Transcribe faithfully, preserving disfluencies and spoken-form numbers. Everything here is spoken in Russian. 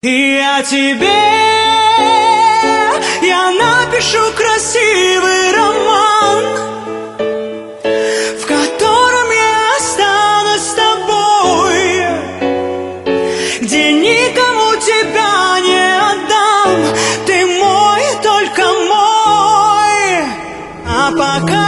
И я тебе, я напишу красивый роман, в котором я останусь с тобой, где никому тебя не отдам, ты мой, только мой. А пока